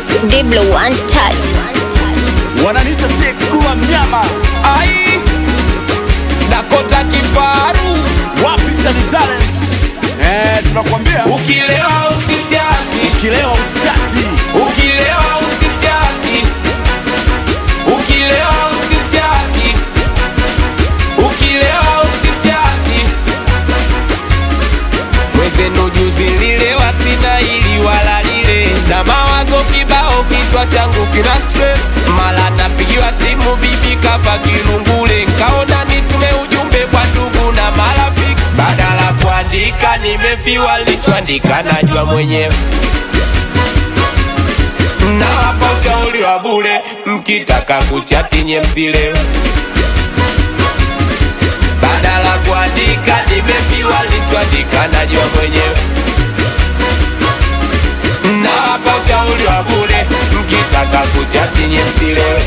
Diblo one touch. Wananita TX Duma mnyama. Ai Dakota kifaru. Wapi Chani Talent. Tunakwambia ukilewa usichati, ukilewa usichati, ukilewa usichati, ukilewa usichati, ukilewa usichati. Mwezenu juzi nililewa sina ili wala lile, na mawazo kibao kichwa changu kina stress. Mala napigiwa simu bibi kafa kirungule, nkaona nitume ujumbe kwa ndugu na marafiki. Badala kuandika nimefiwa, lichoandika najua mwenyewe. Na hapa ushauri wa bure, mkitaka kuchati nye msilewe. Badala kuandika nimefiwa, lichoandika najua mwenyewe. Na hapa ushauri wa bure, mkitaka kuchati nye msilewe.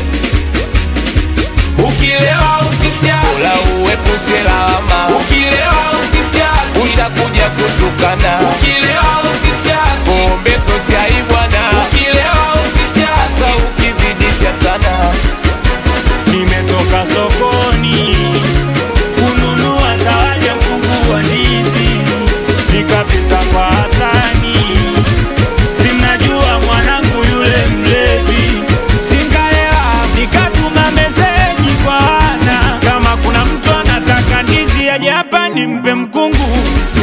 Ukilewa usichati, ula uepushe lawama. Ukilewa usichati, utakuja kutukana. Ukilewa usichati, pombe so chai bwana. Ukilewa usichati, sa ukizidisha sana. Nimetoka sokoni kununua zawadi ya mkungu wa ndizi, nikapita kwa Hasani, simnajua mwanangu yule mlevi. Singalewa nikatuma meseji kwa Ana, kama kuna mtu anataka ndizi aje hapa nimpe mkungu.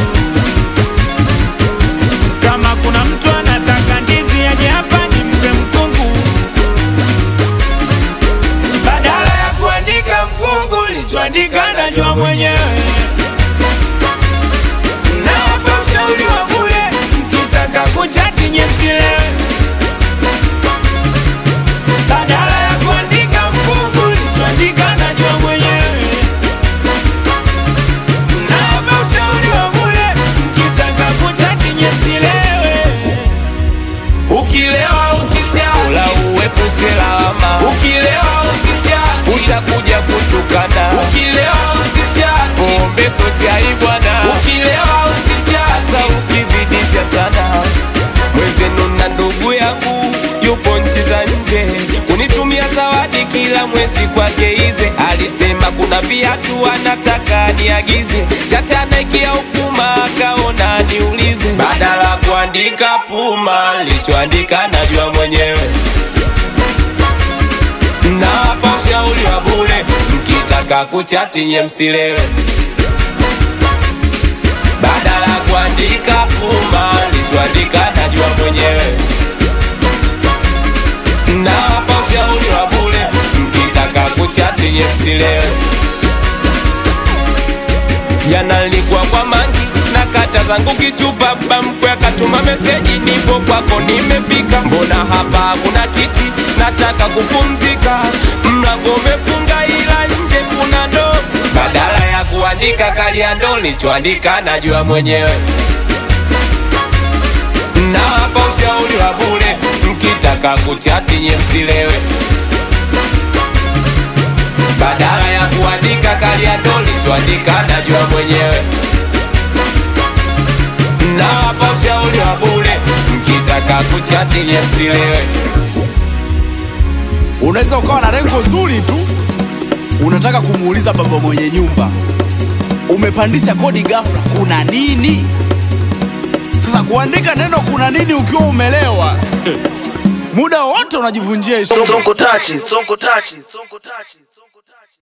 Kama kuna mtu anataka ndizi aje hapa nimpe mkungu. Badala ya kuandika mkungu, lichoandika najua mwenyewe. Na hapa ushauri wa bure, mkitaka kuchati nye msilewe. Badala ya kuandika mkungu, lichoandika najua mwenyewe. Na hapa ushauri wa bure, mkitaka kuchati nye msilewe. Ukilewa usichati, ula uepushe lawama. Ukilewa usichati, utakuja kutukana. Ukilewa usichati, pombe so chai bwana. Ukilewa usichati, sa ukizidisha sana. Mwezenu na ndugu yangu yupo nchi za nje, kunitumia zawadi kila mwezi kwake ize. Alisema kuna viatu anataka niagize, chate anaikia ukuma akaona niulize. Badala kuandika Puma, lichoandika najua mwenyewe. Na hapa ushauri wa bure, mkitaka kuchati nye msilewe. Badala kuandika Puma, lichoandika najua mwenyewe. Na hapa ushauri wa bure, mkitaka kuchati nye msilewe. Jana nilikuwa kwa Mangi na kata zangu kichupa, baba mkwe akatuma meseji, nipo kwako nimefika. Mbona hapa kuna kiti, nataka kupumzika. Mlango umefunga ila nje kuna ndoo. Badala ya kuandika kalia ndoo, lichoandika najua mwenyewe. Na hapa ushauri wa bure, mkitaka kuchati nye msilewe. Badala ya kuandika kalia ndoo, lichoandika najua mwenyewe. Na hapa ushauri wa bure, mkitaka kuchati nye msilewe. unaweza ukawa na lengo zuri tu, unataka kumuuliza baba mwenye nyumba, umepandisha kodi ghafla, kuna nini? Sasa kuandika neno kuna nini ukiwa umelewa muda wote unajivunjia heshima. Sonko tachi, sonko tachi, sonko tachi.